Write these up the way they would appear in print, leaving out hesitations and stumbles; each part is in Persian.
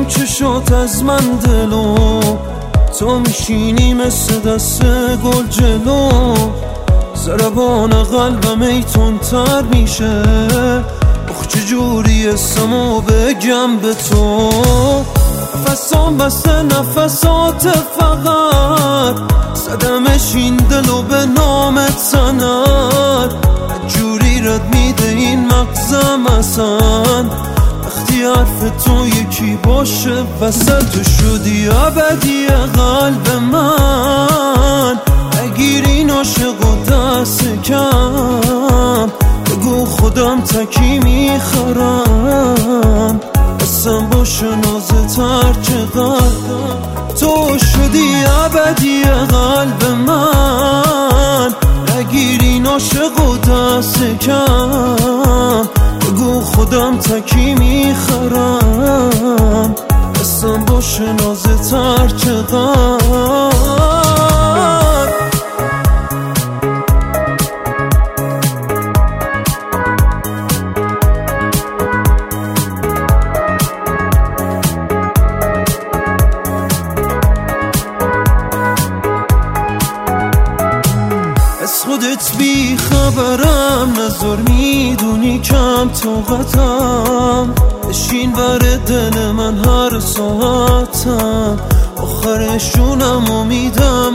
نمیدونم چه شد از من دلو، تو میشینی مثل دست گل جلو، ضربان قلبم ای تندتر میشه، چجوری اسمو بگم به تو، نفسام بسته نفسات فقط، زدمش این دلو به نامت سند، جوری رد میده این مغزم اصلا، وقتی حرف تو یکی باشه وسط، تو شدی ابدی قلب من، اگیر این عاشق و دست کم، بگو خودم تکی میخرم، قسم باشه نازه ترک قلبم، تو شدی ابدی قلب من، نگیر این عاشق و دست کم، بگو خودم تکی میخرم، قسم باشه نازه ترک قلبم. خودت بی خبرم، نظر میدونی کم طاقتم، بشین بر دل من هر ساعتم، آخرشونم امیدم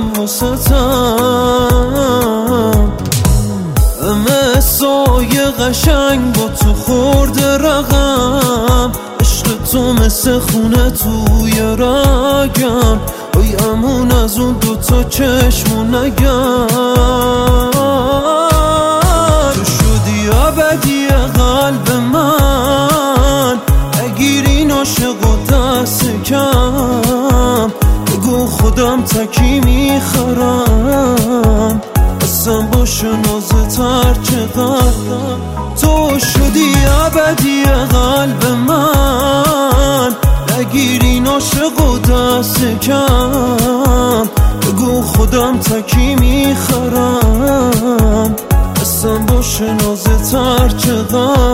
واسطم، همه سایه قشنگ با تو خورده رقم، عشق تو مثل خونه توی رگم، امون از اون دوتا چشمو نگم، تو شدی ابدی قلب من، اگیر این عاشق و دست کم، بگو خودم تکی میخرم، قسم باشه نازه ترک قلبم، تو شدی ابدی قلب من، نگیر این عاشق و دست کم، بگو خودم تکی میخرم، قسم باشه نازه ترک قلبم.